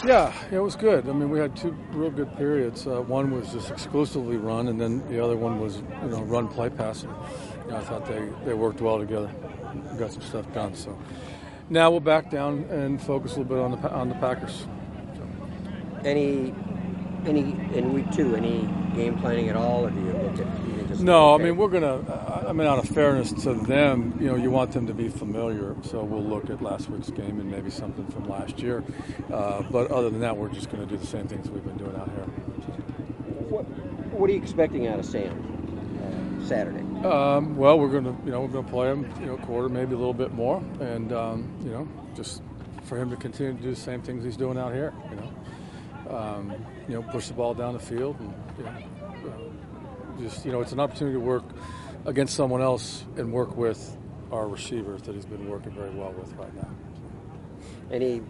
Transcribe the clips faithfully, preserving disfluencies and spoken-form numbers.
Yeah, it was good. I mean, we had two real good periods. Uh, one was just exclusively run, and then the other one was, you know, run, play, pass. And, you know, I thought they, they worked well together. We got some stuff done. So now we'll back down and focus a little bit on the on the Packers. So. Any, any in week two, any game planning at all, or do you look at even just? No, I mean we're gonna. Uh, I mean, out of fairness to them, you know, you want them to be familiar. So we'll look at last week's game and maybe something from last year. Uh, but other than that, we're just going to do the same things we've been doing out here. What What are you expecting out of Sam uh, Saturday? Um, well, we're going to, you know, we're going to play him, you know, quarter, maybe a little bit more, and um, you know, just for him to continue to do the same things he's doing out here. You know, um, you know, push the ball down the field, and you know, uh, just you know, it's an opportunity to work against someone else and work with our receivers that he's been working very well with right now. Any,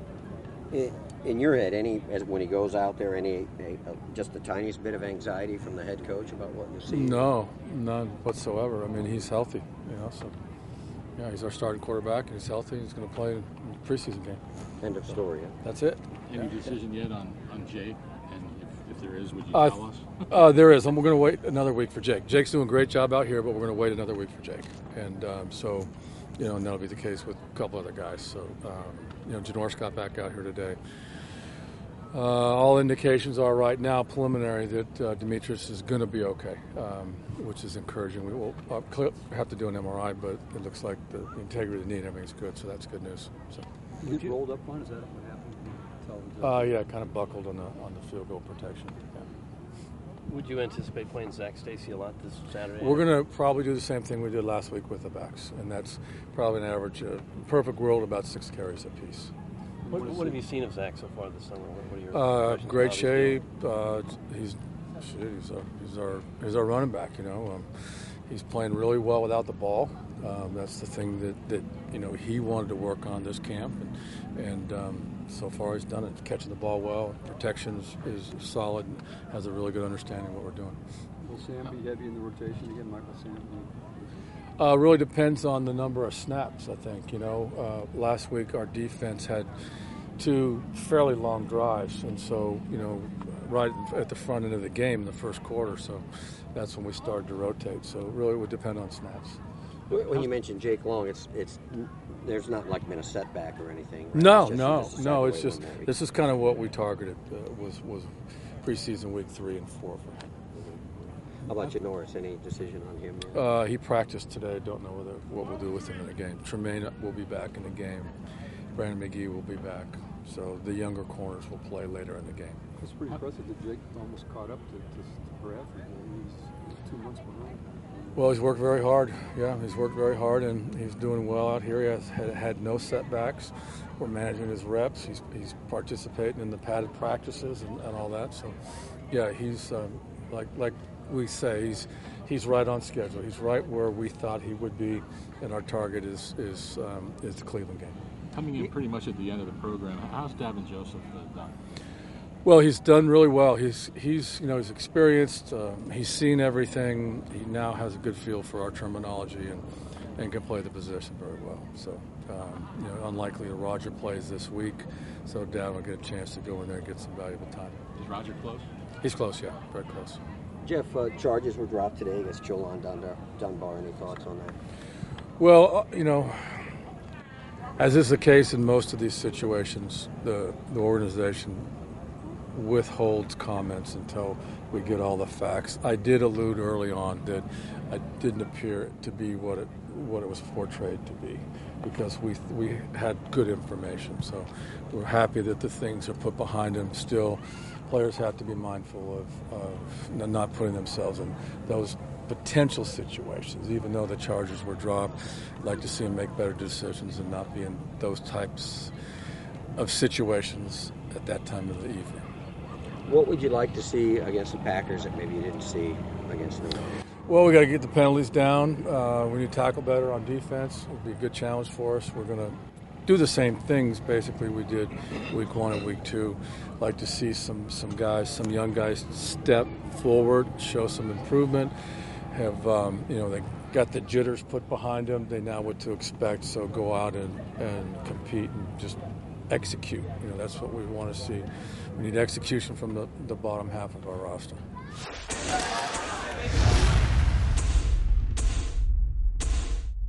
in your head, any as when he goes out there, any uh, just the tiniest bit of anxiety from the head coach about what you see? No, none whatsoever. I mean, he's healthy, you know, so yeah, he's our starting quarterback, and he's healthy. He's going to play in the preseason game. End of story. Yeah. That's it. Any yeah. decision yet on, on Jake? And if, if there is, would you uh, tell us? uh, there is. And we're going to wait another week for Jake. Jake's doing a great job out here, but we're going to wait another week for Jake. And um, so, you know, and that'll be the case with a couple other guys. So, um, you know, Janoris got back out here today. Uh, all indications are right now preliminary that uh, Demetrius is going to be okay, um, which is encouraging. We will uh, have to do an M R I, but it looks like the integrity of the knee and everything's good, so that's good news. So. You rolled up one? Is that what happened? Uh, yeah, kind of buckled on the on the field goal protection. Yeah. Would you anticipate playing Zach Stacy a lot this Saturday? We're going to probably do the same thing we did last week with the backs, and that's probably an average, uh, perfect world, about six carries apiece. What, what have you seen of Zach so far this summer? What are your uh, great shape. He's, uh, he's shit, he's, our, he's our he's our running back. You know, um, he's playing really well without the ball. Um, that's the thing that, that you know he wanted to work on this camp, and, and um, so far he's done it. Catching the ball well, protection is, is solid, and has a really good understanding of what we're doing. Will Sam be heavy in the rotation again, Michael Sam? Uh, really depends on the number of snaps, I think. You know, uh, last week our defense had two fairly long drives, and so, you know, right at the front end of the game in the first quarter, so that's when we started to rotate. So really it would depend on snaps. When you mentioned Jake Long, it's it's there's not like been a setback or anything. Right? No, it's just, no, it's no. It's just this is kind of what we targeted uh, was was preseason week three and four for him. How about you, Norris? Any decision on him? Uh, he practiced today. Don't know whether what we'll do with him in the game. Tremaine will be back in the game. Brandon McGee will be back. So the younger corners will play later in the game. It's pretty impressive that Jake almost caught up to, to, to Bradford. He's, he's two months behind. Well, he's worked very hard. Yeah, he's worked very hard, and he's doing well out here. He has had, had no setbacks. We're managing his reps. He's he's participating in the padded practices and, and all that. So, yeah, he's um, like like we say, he's he's right on schedule. He's right where we thought he would be, and our target is is um, is the Cleveland game. Coming in pretty much at the end of the program, how's Davin Joseph done? Well, he's done really well. He's he's you know he's experienced. Uh, he's seen everything. He now has a good feel for our terminology and, and can play the position very well. So um, you know, unlikely that Roger plays this week, so Davin will get a chance to go in there and get some valuable time. Is Roger close? He's close, yeah, very close. Jeff, uh, charges were dropped today against Jolan Dunbar. Dunbar. Any thoughts on that? Well, uh, you know. As is the case in most of these situations, the, the organization withholds comments until we get all the facts. I did allude early on that it didn't appear to be what it what it was portrayed to be, because we we had good information. So we're happy that the things are put behind them. Still, players have to be mindful of, of not putting themselves in those potential situations. Even though the charges were dropped, I'd like to see them make better decisions and not be in those types of situations at that time of the evening. What would you like to see against the Packers that maybe you didn't see against them? Well, we got to get the penalties down. Uh, we need to tackle better on defense. It'll be a good challenge for us. We're going to do the same things basically we did week one and week two. Like to see some some guys, some young guys, step forward, show some improvement. Have um, you know they got the jitters put behind them. They know what to expect. So go out and, and compete and just execute. You know, that's what we want to see. We need execution from the, the bottom half of our roster.